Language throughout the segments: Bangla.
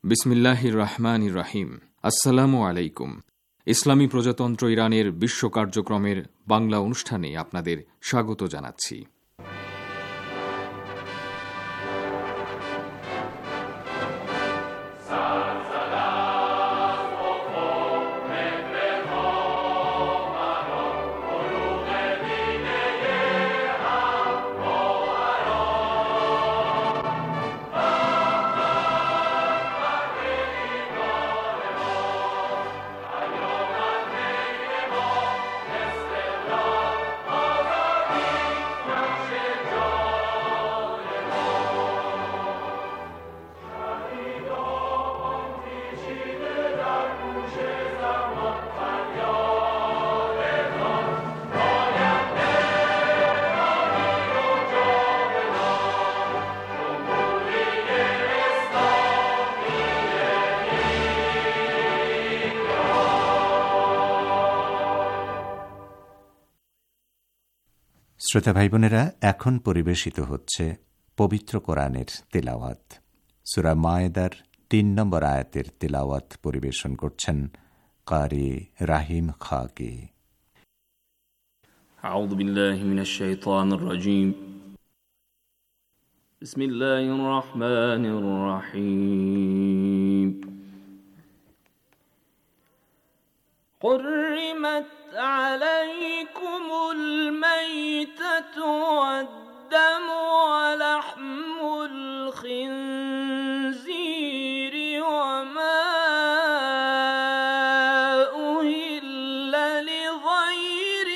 বিসমিল্লাহির রহমানির রহিম। আসসালামু আলাইকুম। ইসলামী প্রজাতন্ত্র ইরানের বিশ্ব কার্যক্রমের বাংলা অনুষ্ঠানে আপনাদের স্বাগত জানাচ্ছি। শ্রোতা ভাই বোনেরা, এখন পরিবেশিত হচ্ছে পবিত্র কোরআনের তিলাওয়াত। সূরা মায়েদার ৩ নম্বর আয়াতের তিলাওয়াত পরিবেশন করছেন কারি রাহিম খাকি। আউযু বিল্লাহি মিনাশ শাইতানির রাজীম। বিসমিল্লাহির রহমানির রহিম। حرمت عليكم الميتة والدم ولحم الخنزير وما أهل لغير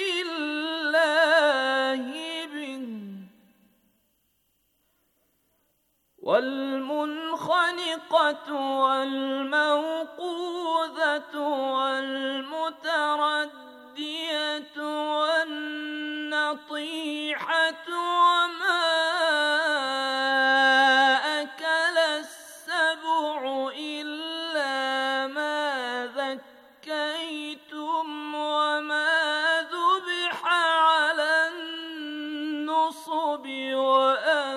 الله به والمنخنقة والموقوذة والمتردية والنطيحة وما أكل السبع إلا ما ذكيتم وما ذبح على النصب وأن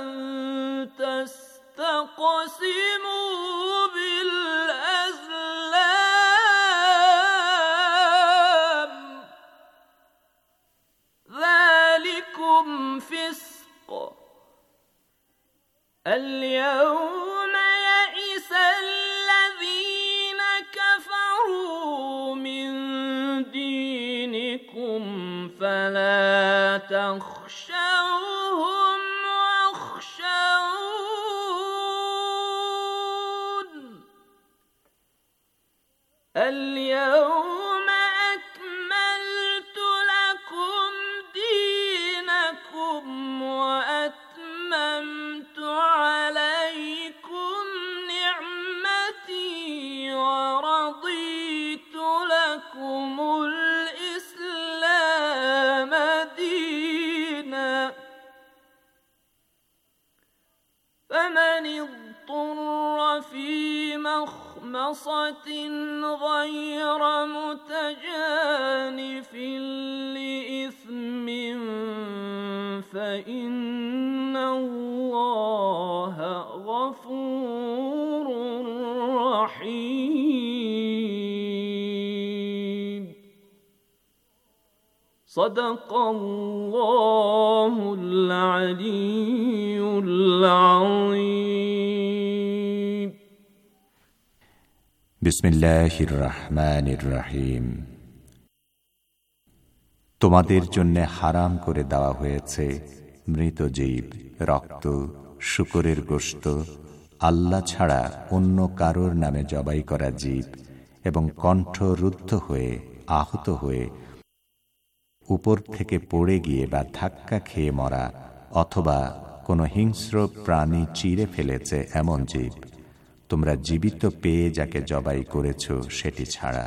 تستقسموا بالأزلام ذلكم فسق اليوم يئس الذين كفروا من دينكم فلا تخشوهم واخشون اليوم أكملت لكم دينكم وأتممت عليكم نعمتي ورضيت لكم الإسلام دينا فمن اضطر في مخمصة غير متجانف لإثم فإن الله غفور رحيم صدق الله العلي العظيم বিসমিল্লাহির রহমানির রহিম। তোমাদের জন্য হারাম করে দেওয়া হয়েছে মৃত জীব, রক্ত, শূকরের গোশত, আল্লাহ ছাড়া অন্য কারোর নামে জবাই করা জীব এবং কণ্ঠ রুদ্ধ হয়ে, আহত হয়ে, উপর থেকে পড়ে গিয়ে বা ধাক্কা খেয়ে মরা অথবা কোনো হিংস্র প্রাণী চিরে ফেলেছে এমন জীব, তোমরা জীবিত পেয়ে যাকে জবাই করেছ সেটি ছাড়া।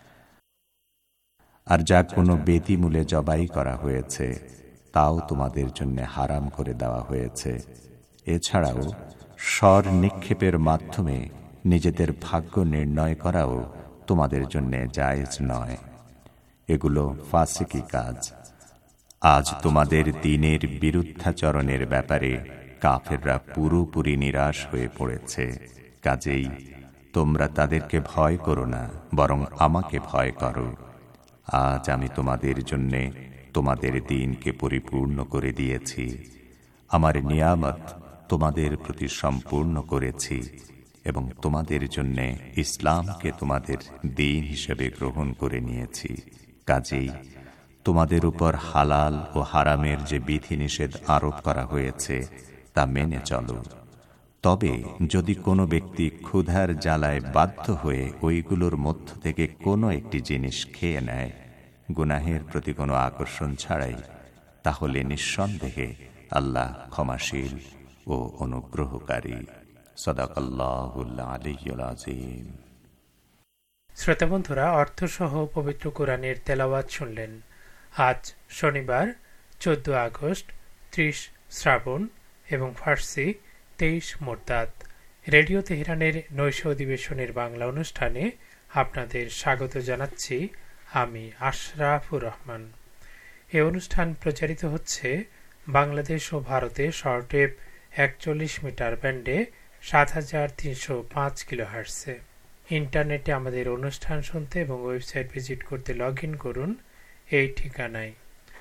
আর যা কোনো বেদিমূলে জবাই করা হয়েছে তাও তোমাদের জন্য হারাম করে দেওয়া হয়েছে। এছাড়াও স্বর নিক্ষেপের মাধ্যমে নিজেদের ভাগ্য নির্ণয় করাও তোমাদের জন্য জায়েজ নয়। এগুলো ফাসিকি কাজ। আজ তোমাদের দ্বীনের বিরুদ্ধাচরণের ব্যাপারে কাফেররা পুরোপুরি নিরাশ হয়ে পড়েছে। কাজেই তোমরা তাদেরকে ভয় করো না, বরং আমাকে ভয় করো। আজ আমি তোমাদের জন্যে তোমাদের দিনকে পরিপূর্ণ করে দিয়েছি, আমার নিয়ামত তোমাদের প্রতি সম্পূর্ণ করেছি এবং তোমাদের জন্যে ইসলামকে তোমাদের দিন হিসেবে গ্রহণ করে নিয়েছি। কাজেই তোমাদের উপর হালাল ও হারামের যে বিধিনিষেধ আরোপ করা হয়েছে তা মেনে চলো। তবে যদি কোনো ব্যক্তি ক্ষুধার জ্বালায় বাধ্য হয়ে ওইগুলোর মধ্য থেকে কোনো একটি জিনিস খেয়ে নেয় গুনাহের প্রতি কোনো আকর্ষণ ছাড়াই, তাহলে নিঃসন্দেহে আল্লাহ ক্ষমাশীল ও অনুগ্রহকারী। সাদাকাল্লাহুল আলিয়্যুল আযীম। শ্রোতা বন্ধুরা, অর্থসহ পবিত্র কোরআনের তেলাওয়াত শুনলেন। আজ শনিবার 14 আগস্ট, 30 শ্রাবণ এবং ফার্সি 23 মুরতাদ। রেডিও তেহরানের নৈশ অধিবেশনের বাংলা অনুষ্ঠানে আপনাদের স্বাগত জানাচ্ছি আমি আশরাফুর রহমান। এই অনুষ্ঠান প্রচারিত হচ্ছে বাংলাদেশ ও ভারতে শর্টওয়েভ 41 মিটার ব্যান্ডে 7305 কিলোহার্টজে। ইন্টারনেটে আমাদের অনুষ্ঠান শুনতে এবং ওয়েবসাইট ভিজিট করতে লগ ইন করুন এই ঠিকানায়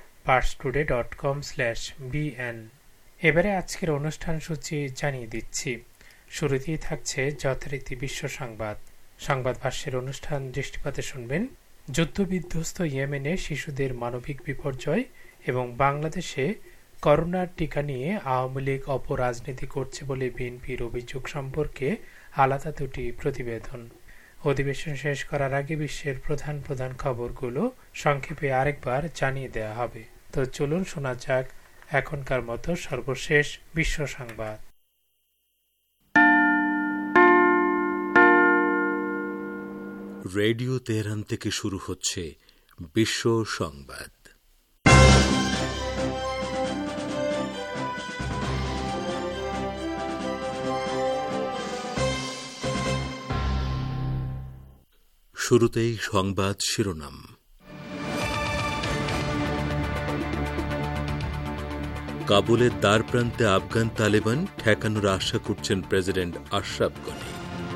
parstoday.com/bn। এবারে আজকের অনুষ্ঠান সূচি জানিয়ে দিচ্ছি। শুরুতেই থাকছে যথারীতি বিশ্ব সংবাদ। সংবাদ ভাষ্যের অনুষ্ঠান দৃষ্টিপাতে শুনবেন যুদ্ধবিধ্বস্ত ইয়েমেনে শিশুদের মানবিক বিপর্যয় এবং বাংলাদেশে করোনার টিকা নিয়ে আওয়ামী লীগ অপরাজনীতি করছে বলে বিএনপির অভিযোগ সম্পর্কে আলাদা দুটি প্রতিবেদন। অধিবেশন শেষ করার আগে বিশ্বের প্রধান প্রধান খবরগুলো সংক্ষেপে আরেকবার জানিয়ে দেওয়া হবে। তো চলুন শোনা যাক এখনকার মতো সর্বশেষ বিশ্ব সংবাদ। রেডিও তেহরান থেকে শুরু হচ্ছে বিশ্ব সংবাদ। শুরুতেই সংবাদ শিরোনাম। কাবুলের দ্বারপ্রান্তে আফগান তালেবান, ঠেকানোর আশা করছেন প্রেসিডেন্ট আশরাফ গনি।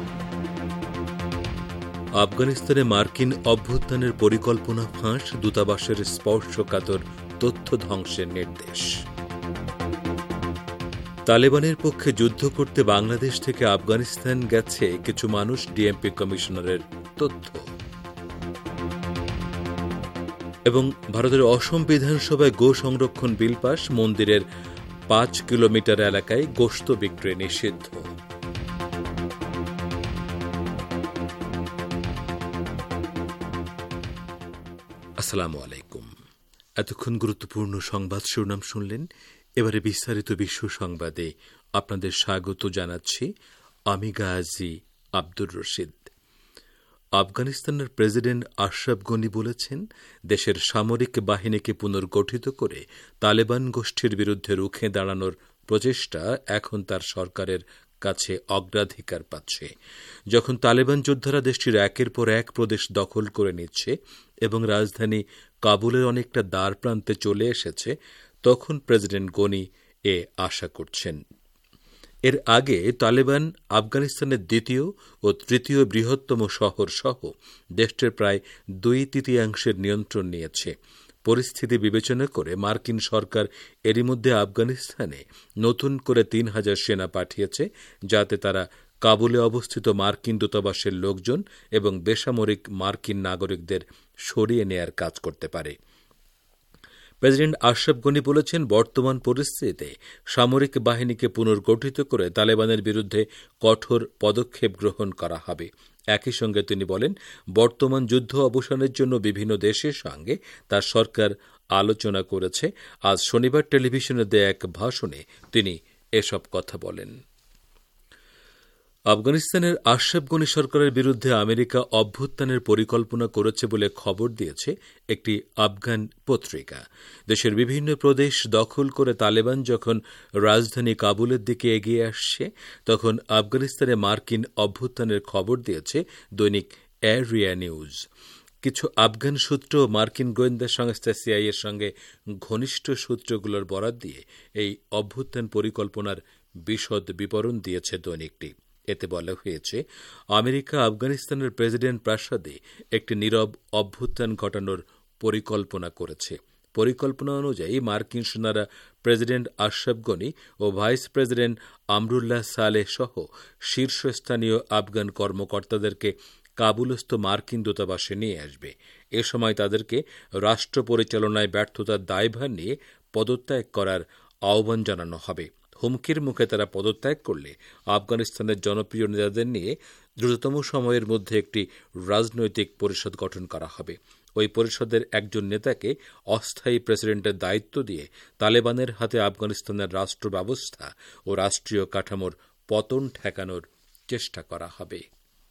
আফগানিস্তানে মার্কিন অভ্যুত্থানের পরিকল্পনা ফাঁস, দূতাবাসের স্পর্শকাতর তথ্য ধ্বংসের নির্দেশ। তালেবানের পক্ষে যুদ্ধ করতে বাংলাদেশ থেকে আফগানিস্তান গেছে কিছু মানুষ, ডিএমপি কমিশনারের তথ্য। এবং ভারতের অসম বিধানসভায় গো সংরক্ষণ বিল পাস, মন্দিরের 5 কিলোমিটার এলাকায় গোশত বিক্রি নিষিদ্ধ। আসসালামু আলাইকুম। এতক্ষণ গুরুত্বপূর্ণ সংবাদ শিরোনাম শুনলেন। এবারে বিস্তারিত বিশ্ব সংবাদে আপনাদের স্বাগত জানাচ্ছি আমি গাজী আব্দুর রশিদ। আফগানিস্তানের প্রেসিডেন্ট আশরাফ গনি বলেছেন, দেশের সামরিক বাহিনীকে পুনর্গঠিত করে তালেবান গোষ্ঠীর বিরুদ্ধে রুখে দাঁড়ানোর প্রচেষ্টা এখন তার সরকারের কাছে অগ্রাধিকার পাচ্ছে। যখন তালেবান যোদ্ধারা দেশটির একের পর এক প্রদেশ দখল করে নিচ্ছে এবং রাজধানী কাবুলের অনেকটা দ্বার প্রান্তে চলে এসেছে, তখন প্রেসিডেন্ট গনি এ আশা করছেন। এর আগে তালেবান আফগানিস্তানের দ্বিতীয় ও তৃতীয় বৃহত্তম শহর সহ দেশটির প্রায় 2/3 নিয়ন্ত্রণ নিয়েছে। পরিস্থিতি বিবেচনা করে মার্কিন সরকার এরই মধ্যে আফগানিস্তানে নতুন করে 3000 সেনা পাঠিয়েছে, যাতে তারা কাবুলে অবস্থিত মার্কিন দূতাবাসের লোকজন এবং বেসামরিক মার্কিন নাগরিকদের সরিয়ে নেয়ার কাজ করতে পারে। প্রেসিডেন্ট আশরাফ গনি বলেছেন, বর্তমান পরিস্থিতিতে সামরিক বাহিনীকে পুনর্গঠিত করে তালেবানের বিরুদ্ধে কঠোর পদক্ষেপ গ্রহণ করা হবে। একই সঙ্গে তিনি বলেন, বর্তমান যুদ্ধ অবসানের জন্য বিভিন্ন দেশের সঙ্গে তার সরকার আলোচনা করেছে। আজ শনিবার টেলিভিশনে দেয়া এক ভাষণে তিনি এসব কথা বলেন। আফগানিস্তানের আশরাফ গনি সরকারের বিরুদ্ধে আমেরিকা অভ্যুত্থানের পরিকল্পনা করেছে বলে খবর দিয়েছে একটি আফগান পত্রিকা। দেশের বিভিন্ন প্রদেশ দখল করে তালেবান যখন রাজধানী কাবুলের দিকে এগিয়ে আসছে, তখন আফগানিস্তানে মার্কিন অভ্যুত্থানের খবর দিয়েছে দৈনিক এরিয়া নিউজ। কিছু আফগান সূত্র ও মার্কিন গোয়েন্দা সংস্থা সিআইএর সঙ্গে ঘনিষ্ঠ সূত্রগুলোর বরাত দিয়ে এই অভ্যুত্থান পরিকল্পনার বিশদ বিবরণ দিয়েছে দৈনিকটি। এতে বলা হয়েছে, আমেরিকা আফগানিস্তানের প্রেসিডেন্ট প্রাসাদে একটি নীরব অভ্যুত্থান ঘটানোর পরিকল্পনা করেছে। পরিকল্পনা অনুযায়ী মার্কিন সেনারা প্রেসিডেন্ট আশরাফ গনি ও ভাইস প্রেসিডেন্ট আমরুল্লাহ সালেহ সহ শীর্ষস্থানীয় আফগান কর্মকর্তাদেরকে কাবুলস্থ মার্কিন দূতাবাসে নিয়ে আসবে। এ সময় তাদেরকে রাষ্ট্র পরিচালনায় ব্যর্থতার দায়ভার নিয়ে পদত্যাগ করার আহ্বান জানানো হবে। হুমকির মুখে তারা পদত্যাগ করলে আফগানিস্তানের জনপ্রিয় নেতাদের নিয়ে দ্রুততম সময়ের মধ্যে একটি রাজনৈতিক পরিষদ গঠন করা হবে। ওই পরিষদের একজন নেতাকে অস্থায়ী প্রেসিডেন্টের দায়িত্ব দিয়ে তালেবানের হাতে আফগানিস্তানের রাষ্ট্র ব্যবস্থা ও রাষ্ট্রীয় কাঠামোর পতন ঠেকানোর চেষ্টা করা হবে।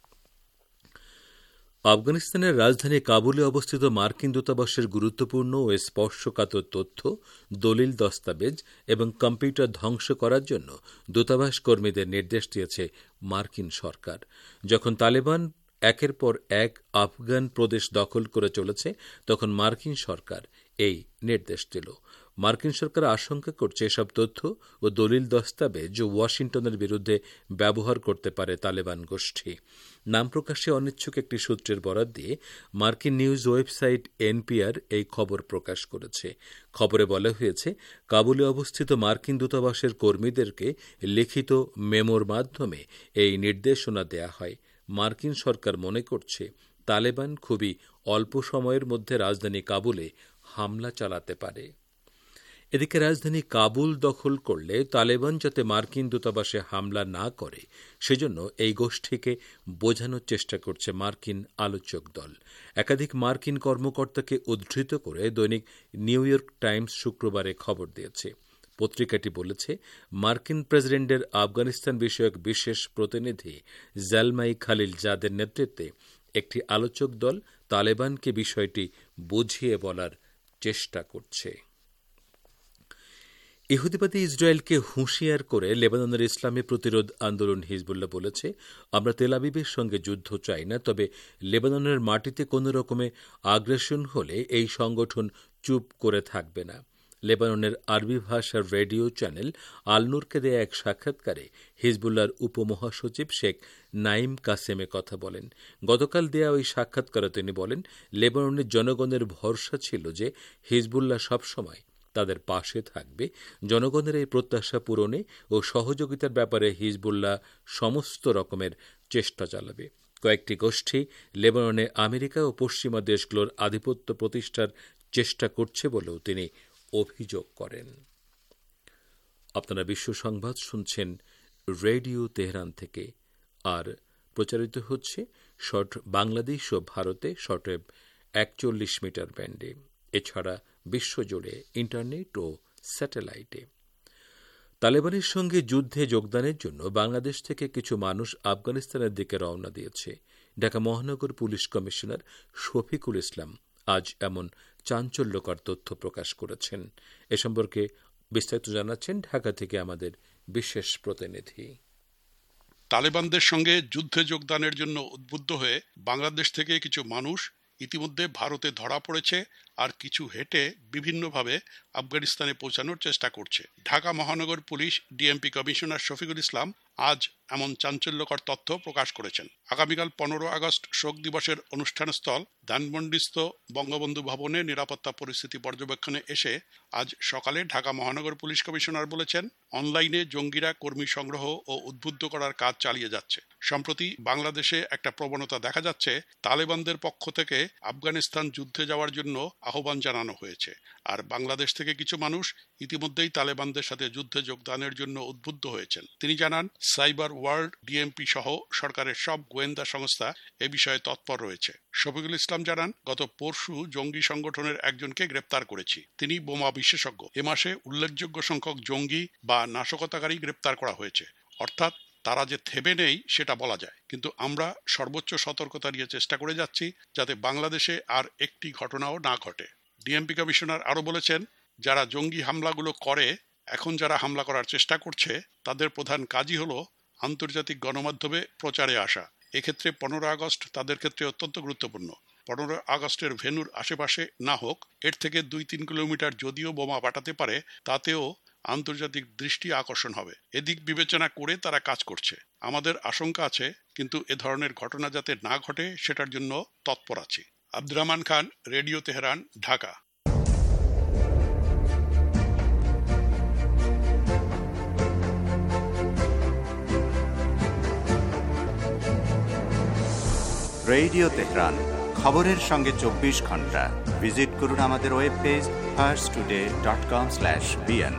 আফগানিস্তানের রাজধানী কাবুলে অবস্থিত মার্কিন দূতাবাসের গুরুত্বপূর্ণ ও স্পর্শকাতর তথ্য, দলিল, দস্তাবেজ এবং কম্পিউটার ধ্বংস করার জন্য দূতাবাস কর্মীদের নির্দেশ দিয়েছে মার্কিন সরকার। যখন তালেবান একের পর এক আফগান প্রদেশ দখল করে চলেছে, তখন মার্কিন সরকার এই নির্দেশ দিল। মার্কিন সরকার আশঙ্কা করছে এসব তথ্য ও দলিল দস্তাবেজ ওয়াশিংটনের বিরুদ্ধে ব্যবহার করতে পারে তালেবান গোষ্ঠী। নাম প্রকাশে অনিচ্ছুক একটি সূত্রের বরাত দিয়ে মার্কিন নিউজ ওয়েবসাইট এনপিআর এই খবর প্রকাশ করেছে। খবরে বলা হয়েছে, কাবুলে অবস্থিত মার্কিন দূতাবাসের কর্মীদেরকে লিখিত মেমোর মাধ্যমে এই নির্দেশনা দেয়া হয়। মার্কিন সরকার মনে করছে তালেবান খুবই অল্প সময়ের মধ্যে রাজধানী কাবুলে হামলা চালাতে পারে। এদিকে রাজধানী কাবুল দখল করলে তালেবান যাতে মার্কিন দূতাবাসে হামলা না করে, সেজন্য এই গোষ্ঠীকে বোঝানোর চেষ্টা করছে মার্কিন আলোচক দল। একাধিক মার্কিন কর্মকর্তাকে উদ্ধৃত করে দৈনিক নিউ ইয়র্ক টাইমস শুক্রবারে খবর দিয়েছে। পত্রিকাটি বলেছে, মার্কিন প্রেসিডেন্টের আফগানিস্তান বিষয়ক বিশেষ প্রতিনিধি জালমাই খালিল জাদের নেতৃত্বে একটি আলোচক দল তালেবানকে বিষয়টি বুঝিয়ে বলার চেষ্টা করছে। ইহুদিবাদী ইসরায়েলকে হুঁশিয়ার করে লেবাননের ইসলামী প্রতিরোধ আন্দোলন হিজবুল্লাহ বলেছে, আমরা তেল আবিবের সঙ্গে যুদ্ধ চাই না, তবে লেবাননের মাটিতে কোন রকমে আগ্রাসন হলে এই সংগঠন চুপ করে থাকবে না। লেবাননের আরবি ভাষার রেডিও চ্যানেল আল-নূরকে দেয়া এক সাক্ষাৎকারে হিজবুল্লাহর উপমহাসচিব শেখ নাইম কাসেমে কথা বলেন। গতকাল দেয়া ওই সাক্ষাৎকারে তিনি বলেন, লেবাননের জনগণের ভরসা ছিল যে হিজবুল্লাহ সবসময় তাদের পাশে থাকবে। জনগণের এই প্রত্যাশা পূরণে ও সহযোগিতার ব্যাপারে হিজবুল্লাহ সমস্ত রকমের চেষ্টা চালাবে। কয়েকটি গোষ্ঠী লেবাননে আমেরিকা ও পশ্চিমা দেশগুলোর আধিপত্য প্রতিষ্ঠার চেষ্টা করছে বলেও তিনি অভিযোগ করেন। আপনারা বিশ্ব সংবাদ শুনছেন রেডিও তেহরান থেকে, আর প্রচারিত হচ্ছে শর্ট বাংলাদেশ ও ভারতে শর্টওয়েভ 41 মিটার ব্যান্ডে, এছাড়া বিশ্বজুড়ে ইন্টারনেট ও স্যাটেলাইটে। তালেবানের সঙ্গে যুদ্ধে যোগদানের জন্য বাংলাদেশ থেকে কিছু মানুষ আফগানিস্তানের দিকে রওনা দিয়েছে। ঢাকা মহানগর পুলিশ কমিশনার শফিকুল ইসলাম আজ এমন চাঞ্চল্যকর তথ্য প্রকাশ করেছেন। এ সম্পর্কে বিস্তারিত জানাচ্ছেন ঢাকা থেকে আমাদের বিশেষ প্রতিনিধি। তালেবানদের সঙ্গে যুদ্ধে যোগদানের জন্য উদ্বুদ্ধ হয়ে বাংলাদেশ থেকে কিছু মানুষ ইতিমধ্যে ভারতে ধরা পড়েছে, আর কিছু হেঁটে বিভিন্নভাবে আফগানিস্তানে পৌঁছানোর চেষ্টা করছে। ঢাকা মহানগর police DMP commissioner Shafiqul Islam আজ এমন চাঞ্চল্যকর তথ্য প্রকাশ করেছেন। আগামীকাল 15 আগস্ট শোক দিবসের অনুষ্ঠানস্থল ধানমন্ডিস্থ বঙ্গবন্ধু ভবনে নিরাপত্তা পরিস্থিতি পর্যবেক্ষণে এসে আজ সকালে ঢাকা মহানগর পুলিশ কমিশনার বলেছেন, অনলাইনে জঙ্গিরা কর্মী সংগ্রহ ও উদ্বুদ্ধ করার কাজ চালিয়ে যাচ্ছে। সম্প্রতি বাংলাদেশে একটা প্রবণতা দেখা যাচ্ছে, তালেবানদের পক্ষ থেকে আফগানিস্তান যুদ্ধে যাওয়ার জন্য আহ্বান জানানো হয়েছে, আর বাংলাদেশ থেকে কিছু মানুষ ইতিমধ্যেই তালেবানদের সাথে যুদ্ধে যোগদানের জন্য উদ্বুদ্ধ হয়েছেন। তিনি জানান, সাইবার ওয়ার্ল্ড, ডিএমপি সহ সরকারের সব গোয়েন্দা সংস্থা এ বিষয়ে তৎপর রয়েছে। শফিকুল ইসলাম জানান, গত পরশু জঙ্গি সংগঠনের একজনকে গ্রেপ্তার করেছি। তিনি বোমা বিশেষজ্ঞ। এ মাসে উল্লেখযোগ্য সংখ্যক জঙ্গি বা নাশকতাকারী গ্রেপ্তার করা হয়েছে। অর্থাৎ তারা যে থেমে নেই সেটা বলা যায়, কিন্তু আমরা সর্বোচ্চ সতর্কতা নিয়ে চেষ্টা করে যাচ্ছি যাতে বাংলাদেশে আর একটি ঘটনাও না ঘটে। ডিএমপি কমিশনার আরো বলেছেন, যারা জঙ্গি হামলাগুলো করে, এখন যারা হামলা করার চেষ্টা করছে, তাদের প্রধান কাজই হলো আন্তর্জাতিক গণমাধ্যমে প্রচারে আসা। এক্ষেত্রে 15 আগস্ট তাদের ক্ষেত্রে অত্যন্ত গুরুত্বপূর্ণ। 15 আগস্টের ভেন্যুর আশেপাশে না হোক, এর থেকে 2-3 কিলোমিটার যদিও বোমা পাঠাতে পারে, তাতেও আন্তর্জাতিক দৃষ্টি আকর্ষণ হবে। এদিক বিবেচনা করে তারা কাজ করছে। আমাদের আশঙ্কা আছে, কিন্তু এ ধরনের ঘটনা যাতে না ঘটে সেটার জন্য তৎপর আছি। Abdur Rahman Khan, radio Tehran, Dhaka. Radio Tehran, খবরের সঙ্গে 24 ঘন্টা। ভিজিট করুন আমাদের ওয়েব পেজ farstoday.com/bn।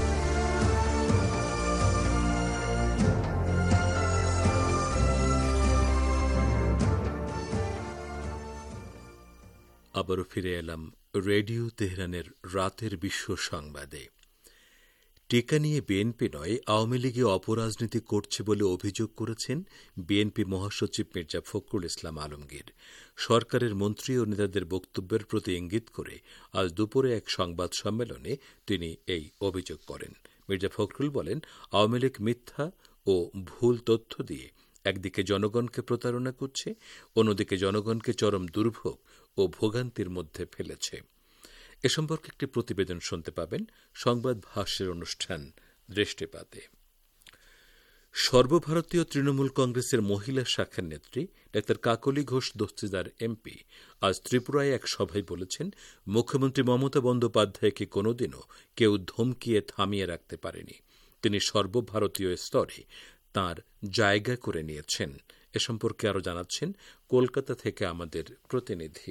আবারও ফিরে এলাম রেডিও তেহরানের রাতের বিশ্ব সংবাদে। টিকা নিয়ে বিএনপি নয়, আওয়ামী লীগে অপরাজনীতি করছে বলে অভিযোগ করেছেন বিএনপি মহাসচিব মির্জা ফখরুল ইসলাম আলমগীর। সরকারের মন্ত্রী ও নেতাদের বক্তব্যের প্রতি ইঙ্গিত করে আজ দুপুরে এক সংবাদ সম্মেলনে তিনি এই অভিযোগ করেন। মির্জা ফখরুল বলেন, আওয়ামী লীগ মিথ্যা ও ভুল তথ্য দিয়ে একদিকে জনগণকে প্রতারণা করছে, অন্যদিকে জনগণকে চরম দুর্ভোগ ও ভোগান্তির মধ্যে ফেলেছে। এ সম্পর্কে একটি প্রতিবেদন শুনতে পাবেন সংবাদ ভাষ্যের অনুষ্ঠান দৃষ্টিপাতে। সর্বভারতীয় তৃণমূল কংগ্রেসের মহিলা শাখার নেত্রী ডাক্তার কাকলি ঘোষ দস্তিদার এমপি আজ ত্রিপুরায় এক সভায় বলেছেন, মুখ্যমন্ত্রী মমতা বন্দ্যোপাধ্যায়কে কোনোদিনও কেউ ধমকিয়ে থামিয়ে রাখতে পারেনি। তিনি সর্বভারতীয় স্তরে তাঁর জায়গা করে নিয়েছেন। এ সম্পর্কে আরও জানাচ্ছেন কলকাতা থেকে আমাদের প্রতিনিধি।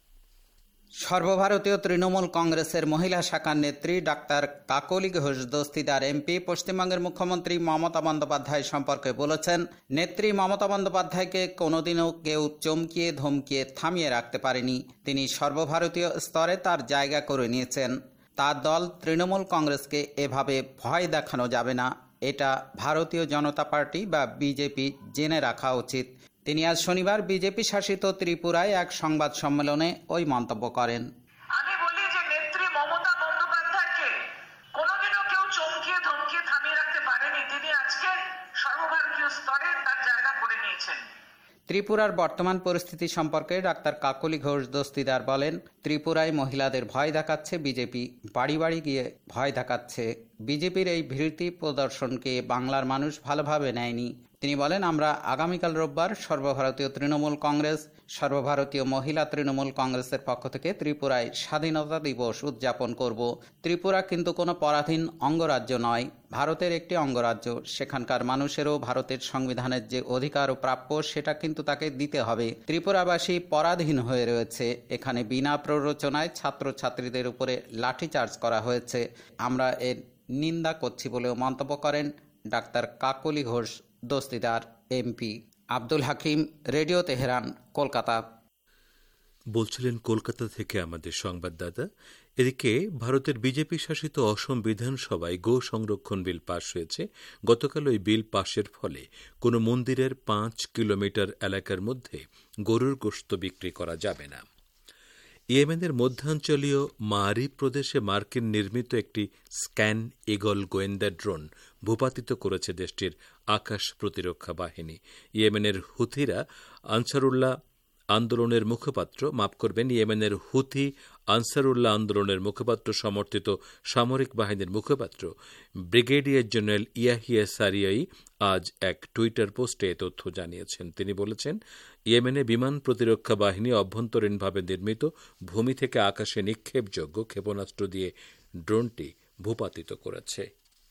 সর্বভারতীয় তৃণমূল কংগ্রেসের মহিলা শাখার নেত্রী ডাক্তার কাকলি ঘোষ দস্তিদার এমপি পশ্চিমবঙ্গের মুখ্যমন্ত্রী মমতা বন্দ্যোপাধ্যায় সম্পর্কে বলেছেন, নেত্রী মমতা বন্দ্যোপাধ্যায়কে কোনোদিনও কেউ চমকিয়ে ধমকিয়ে থামিয়ে রাখতে পারেনি। তিনি সর্বভারতীয় স্তরে তার জায়গা করে নিয়েছেন। তার দল তৃণমূল কংগ্রেসকে এভাবে ভয় দেখানো যাবে না, এটা ভারতীয় জনতা পার্টি বা বিজেপি জেনে রাখা উচিত। তিনি আজ শনিবার বিজেপি শাসিত ত্রিপুরায় এক সংবাদ সম্মেলনে ওই মন্তব্য করেন। আমি বলি যে নেত্রী মমতা বন্দ্যোপাধ্যায়কে কোনোদিনও কেউ চমকিয়ে ধমকিয়ে থামিয়ে রাখতে পারেনি। তিনি আজকে সর্বভারতীয় স্তরে তার জায়গা করে নিয়েছেন। ত্রিপুরার বর্তমান পরিস্থিতি সম্পর্কে ডাক্তার কাকলি ঘোষ দস্তিদার বলেন, ত্রিপুরায় মহিলাদের ভয় দেখাচ্ছে বিজেপি, বাড়ি বাড়ি গিয়ে ভয় দেখাচ্ছে। বিজেপির এই ভীতি প্রদর্শনকে বাংলার মানুষ ভালোভাবে নেয়নি। তিনি বলেন, আমরা আগামীকাল রোববার সর্বভারতীয় তৃণমূল কংগ্রেস, সর্বভারতীয় মহিলা তৃণমূল কংগ্রেসের পক্ষ থেকে ত্রিপুরায় স্বাধীনতা দিবস উদযাপন করব। ত্রিপুরা কিন্তু কোনো পরাধীন অঙ্গরাজ্য নয়, ভারতের একটি অঙ্গরাজ্য। সেখানকার মানুষেরও ভারতের সংবিধানের যে অধিকার ও প্রাপ্য সেটা কিন্তু তাকে দিতে হবে। ত্রিপুরাবাসী পরাধীন হয়ে রয়েছে। এখানে বিনা প্ররোচনায় ছাত্রছাত্রীদের উপরে লাঠিচার্জ করা হয়েছে। আমরা এর নিন্দা করছি বলেও মন্তব্য করেন doctor Kakoli Ghosh Dastidar MP. Abdul Hakim, radio Tehran, Kolkata. বলছিলেন কলকাতা থেকে আমাদের সংবাদদাতা। এদিকে ভারতের বিজেপি শাসিত অসম বিধানসভায় গো সংরক্ষণ বিল পাশ হয়েছে। গতকাল ওই বিল পাশের ফলে কোনো মন্দিরের 5 কিলোমিটার এলাকার মধ্যে গরুর গোশত বিক্রি করা যাবে না। ইয়েমেনের মধ্যাঞ্চলীয় মারিব প্রদেশে মার্কিন নির্মিত একটি স্ক্যান ইগল গোয়েন্দা ড্রোন ভূপাতিত করেছে দেশটির আকাশ প্রতিরক্ষা বাহিনী। ইয়েমেনের হুথিরা আনসারুল্লাহ আন্দোলনের মুখপাত্র ইয়েমেনের হুথি আনসারুল্লাহ আন্দোলনের মুখপাত্র সমর্থিত সামরিক বাহিনীর মুখপাত্র ব্রিগেডিয়ার জেনারেল ইয়াহিয়া সারিয়াই আজ এক টুইটার পোস্টে এ তথ্য জানিয়েছেন। তিনি বলেছেন, ইয়েমেনে বিমান প্রতিরক্ষা বাহিনী অভ্যন্তরীণভাবে নির্মিত ভূমি থেকে আকাশে নিক্ষেপযোগ্য ক্ষেপণাস্ত্র দিয়ে ড্রোনটি ভূপাতিত করেছে।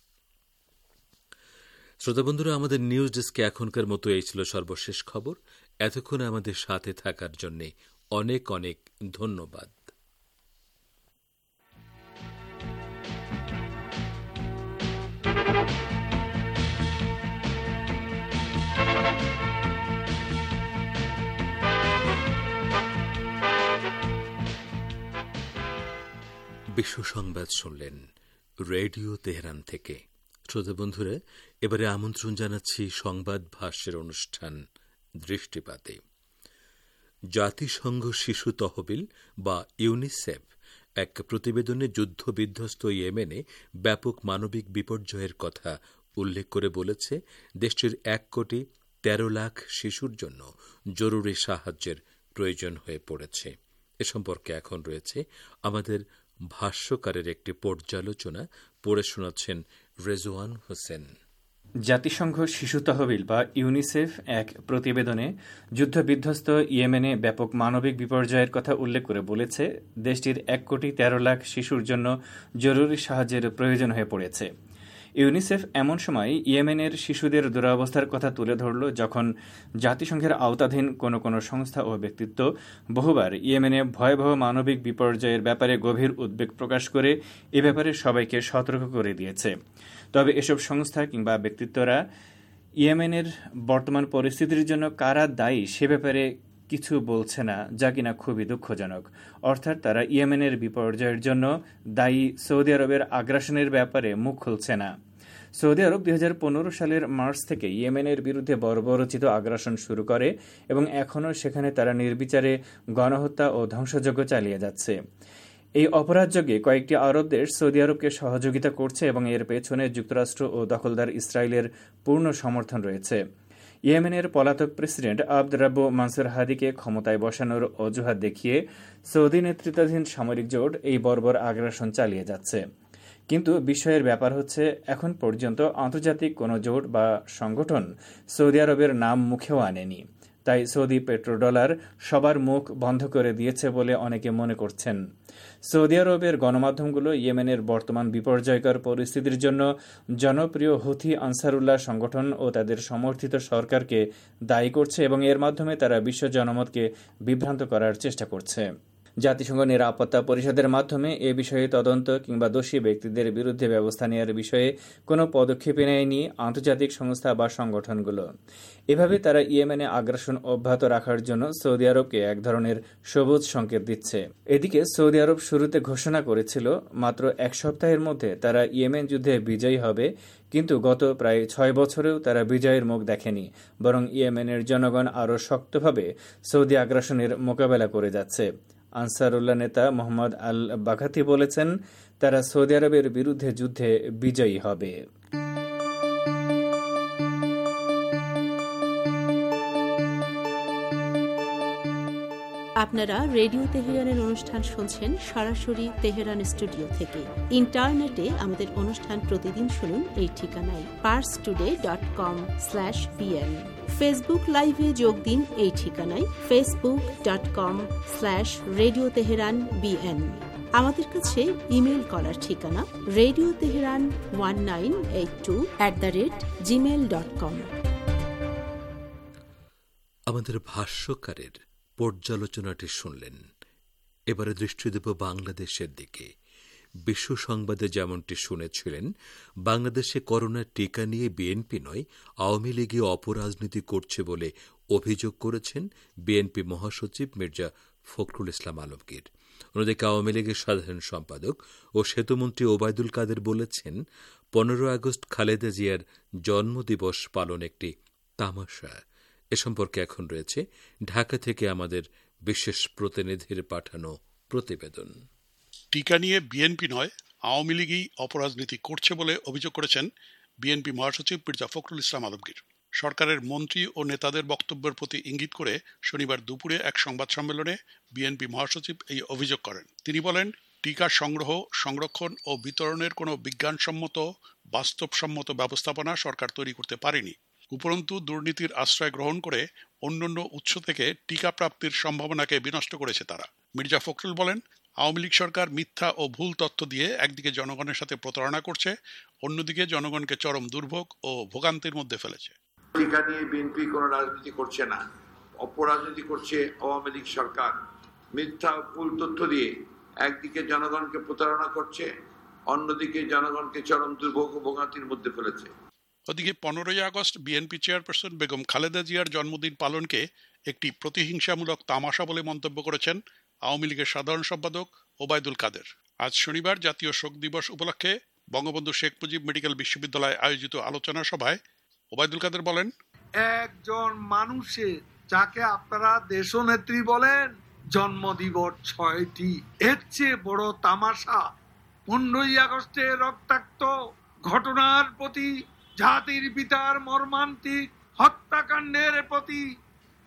শ্রোতাবন্ধুরা, আমাদের নিউজ ডেস্কে এখনকার মতো এই ছিল সর্বশেষ খবর। এতক্ষণ আমাদের সাথে থাকার জন্য অনেক অনেক ধন্যবাদ। বিশ্ব সংবাদ শুনলেন রেডিও তেহরান থেকে। শ্রোতা বন্ধুরা, এবারে আমন্ত্রণ জানাচ্ছি সংবাদ ভাষ্যের অনুষ্ঠান দৃষ্টিপাতে। জাতিসংঘ শিশু তহবিল বা ইউনিসেফ এক প্রতিবেদনে যুদ্ধ বিধ্বস্ত ইয়েমেনে ব্যাপক মানবিক বিপর্যয়ের কথা উল্লেখ করে বলেছে, দেশটির 1,13,00,000 শিশুর জন্য জরুরি সাহায্যের প্রয়োজন হয়ে পড়েছে। এ সম্পর্কে এখন রয়েছে আমাদের ভাষ্যকারের একটি পর্যালোচনা পড়ে শোনাচ্ছেন রেজওয়ান হোসেন। জাতিসংঘ শিশু তহবিল বা ইউনিসেফ এক প্রতিবেদনে যুদ্ধবিধ্বস্ত ইয়েমেনে ব্যাপক মানবিক বিপর্যয়ের কথা উল্লেখ করে বলেছে, দেশটির 1,13,00,000 শিশুর জন্য জরুরি সাহায্যের প্রয়োজন হয়ে পড়েছে। ইউনিসেফ এমন সময় ইয়েমেনের শিশুদের দুরবস্থার কথা তুলে ধরল যখন জাতিসংঘের আওতাধীন কোনো সংস্থা ও ব্যক্তিত্ব বহুবার ইয়েমেনে ভয়াবহ মানবিক বিপর্যয়ের ব্যাপারে গভীর উদ্বেগ প্রকাশ করে এ ব্যাপারে সবাইকে সতর্ক করে দিয়েছে। তবে এসব সংস্থা কিংবা ব্যক্তিত্বরা ইয়েমেনের বর্তমান পরিস্থিতির জন্য কারা দায়ী সে ব্যাপারে কিছু বলছে না, যা কিনা খুবই দুঃখজনক। অর্থাৎ তারা ইয়েমেনের বিপর্যয়ের জন্য দায়ী সৌদি আরবের আগ্রাসনের ব্যাপারে মুখ খুলছে না। সৌদি আরব 2015 সালের মার্চ থেকে ইয়েমেনের বিরুদ্ধে বর্বরোচিত আগ্রাসন শুরু করে এবং এখনও সেখানে তারা নির্বিচারে গণহত্যা ও ধ্বংসযজ্ঞ চালিয়ে যাচ্ছে। এই অপরাধযোগে কয়েকটি আরব দেশ সৌদি আরবকে সহযোগিতা করছে এবং এর পেছনে যুক্তরাষ্ট্র ও দখলদার ইসরায়েলের পূর্ণ সমর্থন রয়েছে। ইয়েমেনের পলাতক প্রেসিডেন্ট আব্দ রাব্বু মানসুর হাদিকে ক্ষমতায় বসানোর অজুহাত দেখিয়ে সৌদি নেতৃত্বাধীন সামরিক জোট এই বর্বর আগ্রাসন চালিয়ে যাচ্ছে। কিন্তু বিস্ময়ের ব্যাপার হচ্ছে, এখন পর্যন্ত আন্তর্জাতিক কোনো জোট বা সংগঠন সৌদি আরবের নাম মুখেও আনেনি। তাই সৌদি পেট্রোডলার সবার মুখ বন্ধ করে দিয়েছে বলে অনেকে মনে করছেন। সৌদি আরবের গণমাধ্যমগুলো ইয়েমেনের বর্তমান বিপর্যয়কর পরিস্থিতির জন্য জনপ্রিয় হুথি আনসারুল্লাহ সংগঠন ও তাদের সমর্থিত সরকারকে দায়ী করছে এবং এর মাধ্যমে তারা বিশ্ব জনমতকে বিভ্রান্ত করার চেষ্টা করছে। জাতিসংঘ নিরাপত্তা পরিষদের মাধ্যমে এ বিষয়ে তদন্ত কিংবা দোষী ব্যক্তিদের বিরুদ্ধে ব্যবস্থা নেওয়ার বিষয়ে কোনো পদক্ষেপে নেয়নি আন্তর্জাতিক সংস্থা বা সংগঠনগুলো। এভাবে তারা ইয়েমেনে আগ্রাসন অব্যাহত রাখার জন্য সৌদি আরবকে এক ধরনের সবুজ সংকেত দিচ্ছে। এদিকে সৌদি আরব শুরুতে ঘোষণা করেছিল মাত্র 1 সপ্তাহের মধ্যে তারা ইয়েমেন যুদ্ধে বিজয়ী হবে, কিন্তু গত প্রায় 6 বছরেও তারা বিজয়ের মুখ দেখেনি, বরং ইয়েমেনের জনগণ আরও শক্তভাবে সৌদি আগ্রাসনের মোকাবেলা করে যাচ্ছে। আনসারুল্লাহ নেতা মোহাম্মদ আল বাঘাতি বলেছেন, তারা সৌদি আরবের বিরুদ্ধে যুদ্ধে বিজয়ী হবে। আপনারা রেডিও তেহরানের অনুষ্ঠান শুনছেন সরাসরি তেহরান স্টুডিও থেকে। ইন্টারনেটে আমাদের অনুষ্ঠান প্রতিদিন শুনুন এই ঠিকানায় parstoday.com/bn। ফেসবুক লাইভে যোগ দিন এই ঠিকানায় facebook.com/radio teheran bn। আমাদের কাছে ইমেল করার ঠিকানা radioteheran1982@gmail.com। আমাদের ভাষ্যকারের পর্যালোচনাটি শুনলেন। এবারে দৃষ্টি দেব বাংলাদেশের দিকে। বিশ্ব সংবাদে যেমনটি শুনেছিলেন, বাংলাদেশে করোনার টিকা নিয়ে বিএনপি নয়, আওয়ামী লীগই অপরাজনীতি করছে বলে অভিযোগ করেছেন বিএনপি মহাসচিব মির্জা ফখরুল ইসলাম আলমগীর। অন্যদিকে আওয়ামী লীগের সাধারণ সম্পাদক ও সেতুমন্ত্রী ওবায়দুল কাদের বলেছেন, 15 আগস্ট খালেদা জিয়ার জন্মদিবস পালন একটি তামাশা। এ সম্পর্কে এখন রয়েছে ঢাকা থেকে আমাদের বিশেষ প্রতিনিধির পাঠানো প্রতিবেদন। টিকা নিয়ে বিএনপি নয়, আওয়ামী লীগই অপরাজনীতি করছে বলে অভিযোগ করেছেন বিএনপি মহাসচিব মির্জা ফখরুল ইসলাম আলমগীর। সরকারের মন্ত্রী ও নেতাদের বক্তব্যের প্রতি ইঙ্গিত করে শনিবার দুপুরে এক সংবাদ সম্মেলনে বিএনপি মহাসচিব এই অভিযোগ করেন। তিনি বলেন, টিকা সংগ্রহ, সংরক্ষণ ও বিতরণের কোনো বিজ্ঞানসম্মত বাস্তবসম্মত ব্যবস্থাপনা সরকার তৈরি করতে পারেনি। উপরন্তু দুর্নীতির আশ্রয় গ্রহণ করে অন্যান্য উৎস থেকে টিকা প্রাপ্তির সম্ভাবনাকে বিনষ্ট করেছে তারা। মির্জা ফখরুল বলেন, আওয়ামী লীগ সরকার মিথ্যা ও ভুল তথ্য দিয়ে একদিকে জনগণের সাথে প্রতারণা করছে, অন্যদিকে জনগণকে চরম দুর্ভোগ ও ভোগান্তির মধ্যে ফেলেছে। টিকা নিয়ে বিএনপি কোনো রাজনীতি করছে না, অপরাজনীতি করছে আওয়ামী লীগ সরকার। মিথ্যা ও ভুল তথ্য দিয়ে একদিকে জনগণকে প্রতারণা করছে, অন্যদিকে জনগণকে চরম দুর্ভোগ ও ভোগান্তির মধ্যে ফেলেছে। ওদিকে 15 August BNP chairperson Begum Khaleda জিয়ার জন্মদিন পালনকে একটি প্রতিহিংসামূলক তামাশা বলে মন্তব্য করেছেন আওয়ামী লীগের সাধারণ সম্পাদক ওবায়দুল কাদের। আজ শনিবার জাতীয় শোক দিবস উপলক্ষে বঙ্গবন্ধু শেখ মুজিব মেডিকেল বিশ্ববিদ্যালয়ে আয়োজিত আলোচনা সভায় ওবায়দুল কাদের বলেন, একজন মানুষের যাকে আপনারা দেশনেত্রী বলেন জন্মদিবস 6টি, এর চেয়ে বড় তামাশা 15 আগস্টের রক্তাক্ত ঘটনার প্রতি, জাতির পিতার মর্মান্তিক হত্যাকাণ্ডের প্রতি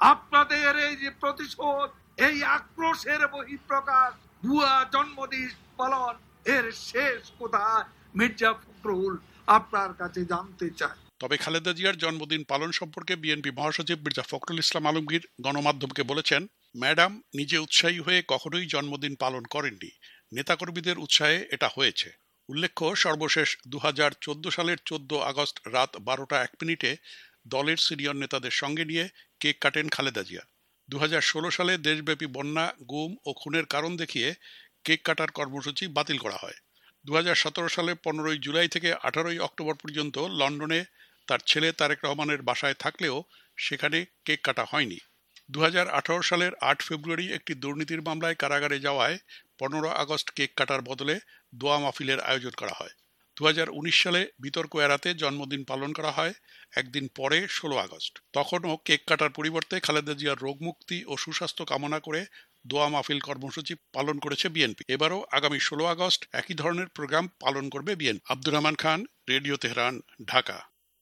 আপনাদের এই যে প্রতিশোধ, এই আক্রোশের বহিঃপ্রকাশ ভুয়া জন্মদিন পালন এর শেষ কোথায় মির্জা ফখরুল আপনার কাছে জানতে চাই। তবে খালেদা জিয়ার জন্মদিন পালন সম্পর্কে বিএনপি মহাসচিব মির্জা ফখরুল ইসলাম আলমগীর গণমাধ্যমকে বলেছেন, ম্যাডাম নিজে উৎসাহী হয়ে কখনোই জন্মদিন পালন করেননি, নেতাকর্মীদের উৎসাহে এটা হয়েছে। উল্লেখ্য, সর্বশেষ 2014 সালের 14 আগস্ট রাত 12:01 দলের সিনিয়র নেতাদের সঙ্গে নিয়ে কেক কাটেন খালেদা জিয়া। 2016 সালে দেশব্যাপী বন্যা, গুম ও খুনের কারণ দেখিয়ে কেক কাটার কর্মসূচি বাতিল করা হয়। 2017 সালের 15 জুলাই থেকে 18 অক্টোবর পর্যন্ত লন্ডনে তার ছেলে তারেক রহমানের বাসায় থাকলেও সেখানে কেক কাটা হয়নি। 2018 সালের 8 ফেব্রুয়ারি একটি দুর্নীতির মামলায় কারাগারে যাওয়ায় 15 আগস্ট কেক কাটার বদলে দোয়া মাহফিলের আয়োজন করা হয়। 2019 সালে বিতর্ক এড়াতে জন্মদিন পালন করা হয় একদিন পরে 16 আগস্ট। তখনও কেক কাটার পরিবর্তে খালেদা জিয়ার রোগমুক্তি ও সুস্বাস্থ্য কামনা করে দোয়া মাহফিল কর্মসূচি পালন করেছে বিএনপি। এবারও আগামী 16 আগস্ট একই ধরনের প্রোগ্রাম পালন করবে BNP. Abdur Rahman Khan, radio Tehran, Dhaka.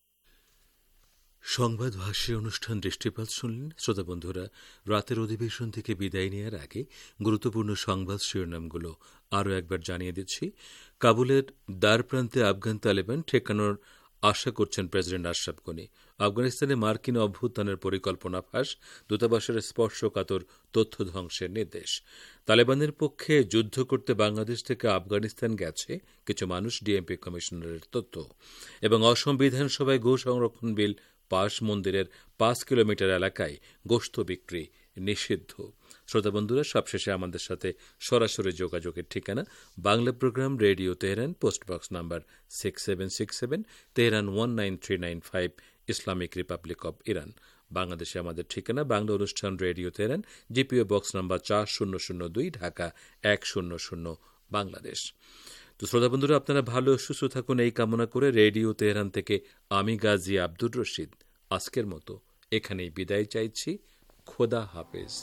সংবাদ ভাষ্যের অনুষ্ঠান দৃষ্টিপাত শুনলেন। শ্রোতা বন্ধুরা, রাতের অধিবেশন থেকে বিদায় নেওয়ার আগে গুরুত্বপূর্ণ সংবাদ শিরোনামগুলো আরও একবার জানিয়ে দিচ্ছি। কাবুলের দ্বারপ্রান্তে আফগান তালেবান ঠেকানোর আশা করছেন প্রেসিডেন্ট আশরাফ গনি। আফগানিস্তানে মার্কিন অভ্যুত্থানের পরিকল্পনা ফাঁস, দূতাবাসের স্পর্শকাতর তথ্য ধ্বংসের নির্দেশ। তালেবানের পক্ষে যুদ্ধ করতে বাংলাদেশ থেকে আফগানিস্তান গেছে কিছু মানুষ, ডিএমপি কমিশনারের তথ্য। এবং অসম বিধানসভায় গো সংরক্ষণ বিল পাশ, মন্দিরের 5 কিলোমিটার এলাকায় গোশত বিক্রি নিষিদ্ধ। শ্রোতা বন্ধুরা, সবশেষে আমাদের সাথে সরাসরি যোগাযোগের ঠিকানা Bangla programme, radio Tehran, postbox number 6767, Tehran 19395, Islamic Republic of Iran. বাংলাদেশে আমাদের ঠিকানা বাংলা অনুষ্ঠান, radio Tehran, GPO box number 4002, Dhaka 100, Bangladesh. তো শ্রোতা বন্ধুরা, আপনারা ভালো সুস্থ থাকুন এই কামনা করে রেডিও তেহরান থেকে আমি গাজী আব্দুর রশিদ আজকের মতো এখানেই বিদায় চাইছি। খোদা হাফেজ।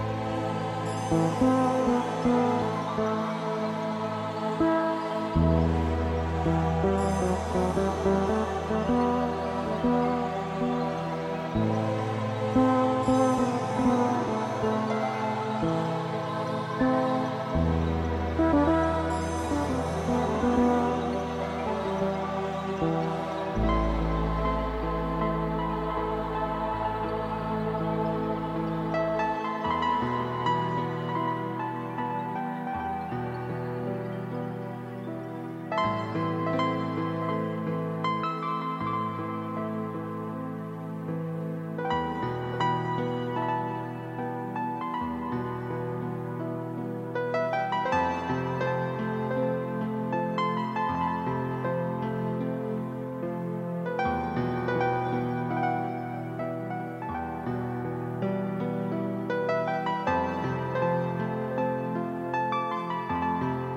Thank you.